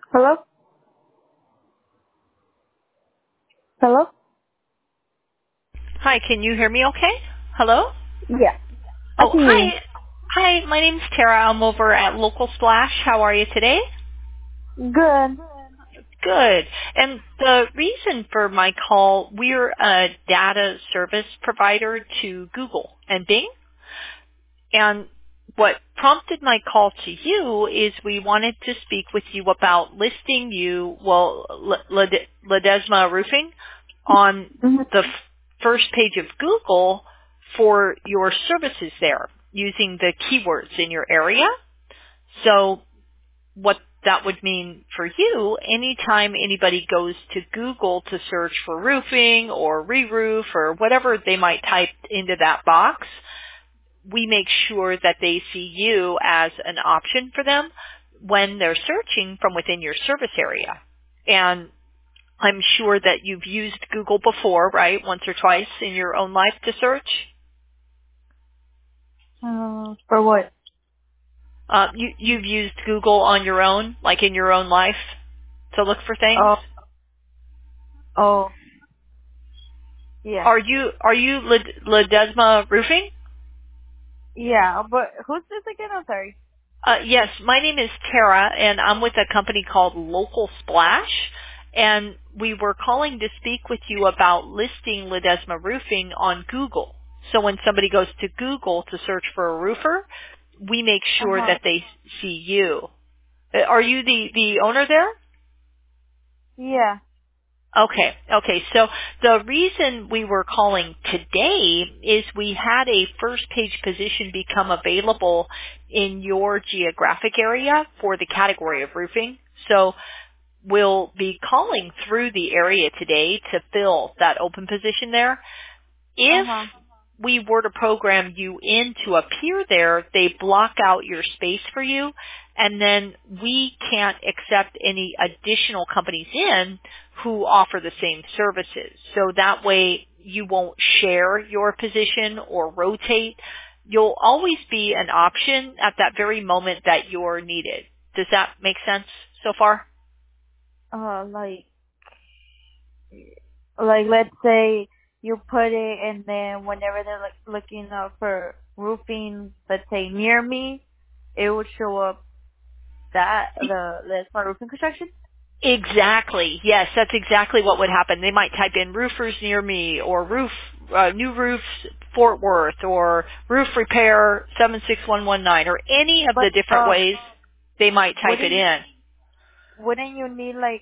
Hello? Hello? Hi, can you hear me okay? Hello? Yeah, I Oh, can hear you. hi. Hi, my name's Tara. I'm over at Local Splash. How are you today? Good. Good. And the reason for my call, we're a data service provider to Google and Bing. And what prompted my call to you is we wanted to speak with you about listing you, Ledesma Roofing, on hmm the first page of Google for your services there using the keywords in your area. So what that would mean for you, anytime anybody goes to Google to search for roofing or re-roof or whatever they might type into that box, we make sure that they see you as an option for them when they're searching from within your service area. And I'm sure that you've used Google before, right? Once or twice in your own life to search. For what? You've used Google on your own, like in your own life, to look for things. Oh, oh, yeah. Are you Ledesma Roofing? Yeah, but who's this again? I'm sorry. Yes, my name is Tara, and I'm with a company called Local Splash, and we were calling to speak with you about listing Ledesma Roofing on Google. So when somebody goes to Google to search for a roofer, we make sure Uh-huh. that they see you. Are you the owner there? Yeah. Okay. So the reason we were calling today is we had a first page position become available in your geographic area for the category of roofing. So we'll be calling through the area today to fill that open position there. If Uh-huh. we were to program you in to appear there, they block out your space for you, and then we can't accept any additional companies in who offer the same services. So that way you won't share your position or rotate. You'll always be an option at that very moment that you're needed. Does that make sense so far? Like, let's say you put it and then whenever they're looking up for roofing, let's say near me, it would show up that, that's my roofing construction? Exactly. Yes, that's exactly what would happen. They might type in roofers near me or new roofs Fort Worth or roof repair 76119 or any of But, the different ways they might type it wouldn't, in. wouldn't you need like,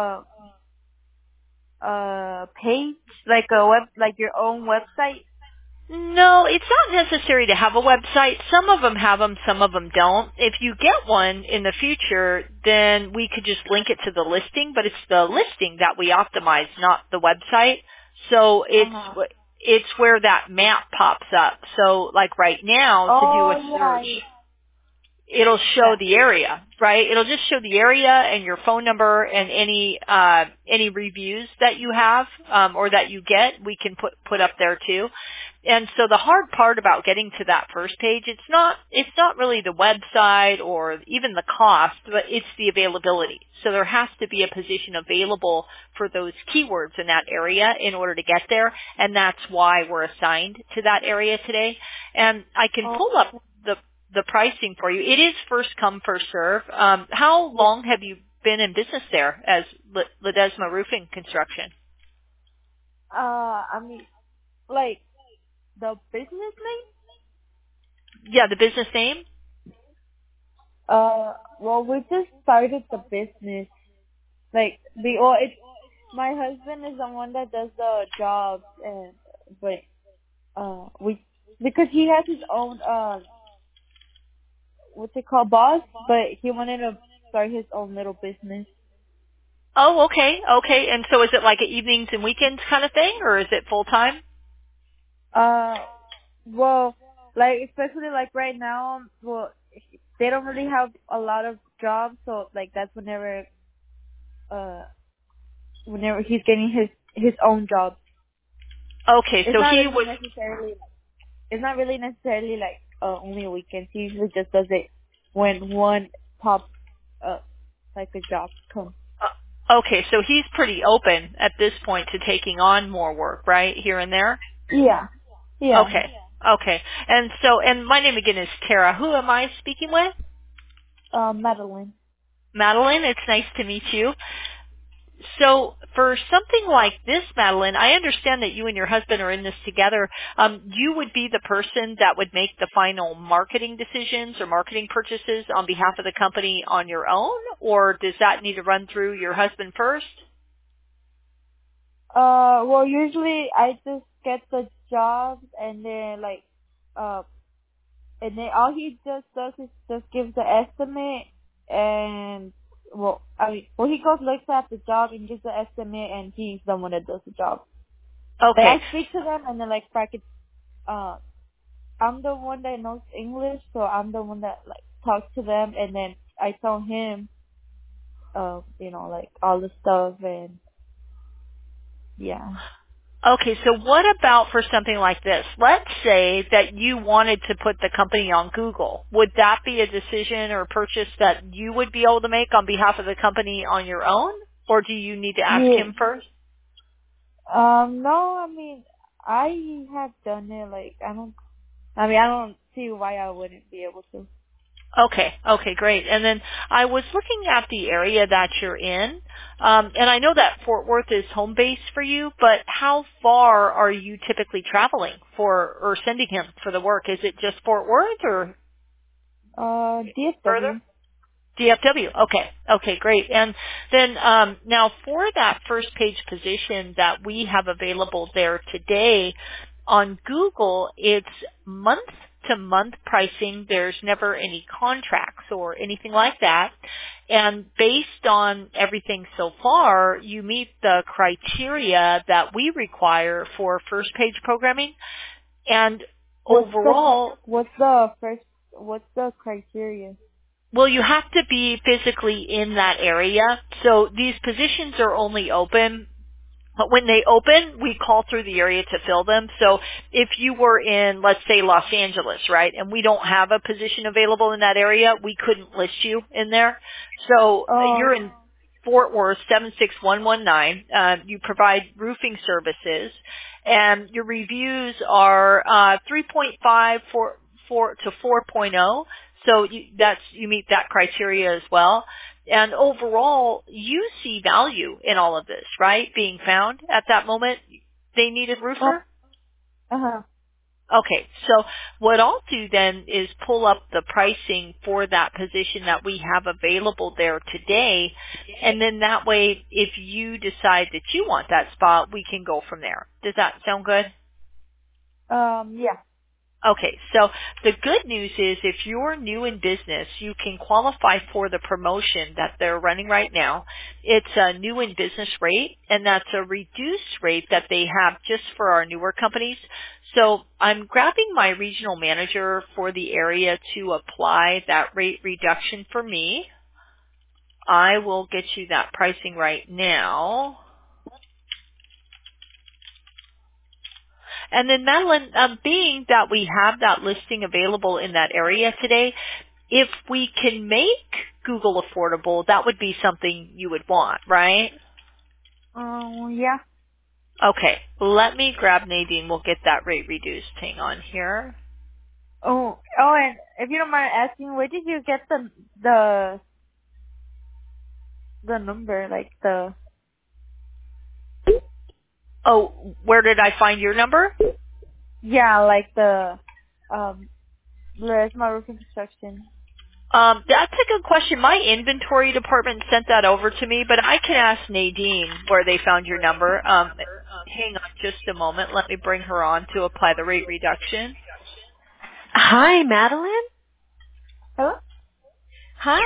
page, like a web, like your own website? No, it's not necessary to have a website. Some of them have them, some of them don't. If you get one in the future, then we could just link it to the listing, but it's the listing that we optimize, not the website. So Uh-huh. it's where that map pops up. So like right now to do a Oh, yeah, search, it'll show yeah. the area, right? It'll just show the area and your phone number and any reviews that you have or that you get, we can put up there too. And so the hard part about getting to that first page, it's not really the website or even the cost, but it's the availability. So there has to be a position available for those keywords in that area in order to get there, and that's why we're assigned to that area today. And I can Oh, pull up the pricing for you. It is first come, first serve. How yeah. long have you been in business there as Ledesma Roofing Construction? I mean, like, the business name? Yeah, the business name? Well, we just started the business. Like, my husband is the one that does the jobs but, because he has his own, what's it called, boss, but he wanted to start his own little business. Oh, okay. And so is it like a evenings and weekends kind of thing, or is it full time? Uh, well, like, especially like right now, well, they don't really have a lot of jobs, so like that's uh, whenever he's getting his own job. Okay, It's so not he really was. necessarily, it's not really necessarily like only a weekend. He usually just does it when one pops up. like a job comes. Okay, so he's pretty open at this point to taking on more work, right, here and there? Yeah. Yeah. Okay. Okay. And my name again is Tara. Who am I speaking with? Madeline. Madeline, it's nice to meet you. So for something like this, Madeline, I understand that you and your husband are in this together. You would be the person that would make the final marketing decisions or marketing purchases on behalf of the company on your own, or does that need to run through your husband first? Well, usually I just get the jobs and then and then all he just does is just gives the estimate and he goes looks at the job and gives the estimate and he's the one that does the job. Like Okay. I speak to them and then like bracket, I'm the one that knows English, so I'm the one that like talks to them and then I tell him, like all the stuff and yeah. Okay, so what about for something like this? Let's say that you wanted to put the company on Google. Would that be a decision or purchase that you would be able to make on behalf of the company on your own? Or do you need to ask Yeah. him first? No, I mean, I have done it. Like, I don't see why I wouldn't be able to. Okay, great. And then I was looking at the area that you're in, and I know that Fort Worth is home base for you, but how far are you typically traveling for or sending him for the work? Is it just Fort Worth or further? DFW. DFW. Okay, great. And then now for that first page position that we have available there today on Google, it's month to month pricing. There's never any contracts or anything like that. And based on everything so far, you meet the criteria that we require for first page programming. And overall, What's the criteria? well, you have to be physically in that area. So these positions are only open, but when they open, we call through the area to fill them. So if you were in, let's say, Los Angeles, right, and we don't have a position available in that area, we couldn't list you in there. So you're in Fort Worth, 76119. You provide roofing services, and your reviews are 3.5 to 4.0. So you meet that criteria as well. And overall, you see value in all of this, right? Being found at that moment, they needed roofer. Uh-huh. Okay, so what I'll do then is pull up the pricing for that position that we have available there today, and then that way, if you decide that you want that spot, we can go from there. Does that sound good? Yeah. Okay, so the good news is if you're new in business, you can qualify for the promotion that they're running right now. It's a new in business rate, and that's a reduced rate that they have just for our newer companies. So I'm grabbing my regional manager for the area to apply that rate reduction for me. I will get you that pricing right now. And then Madeline, being that we have that listing available in that area today, if we can make Google affordable, that would be something you would want, right? Yeah. Okay, let me grab Nadine. We'll get that rate reduced. Hang on here. And if you don't mind asking, where did you get the number, like the? Oh, where did I find your number? Yeah, like the Lesma Roofing Construction. That's a good question. My inventory department sent that over to me, but I can ask Nadine where they found your number. Hang on just a moment. Let me bring her on to apply the rate reduction. Hi, Madeline. Hello. Hi.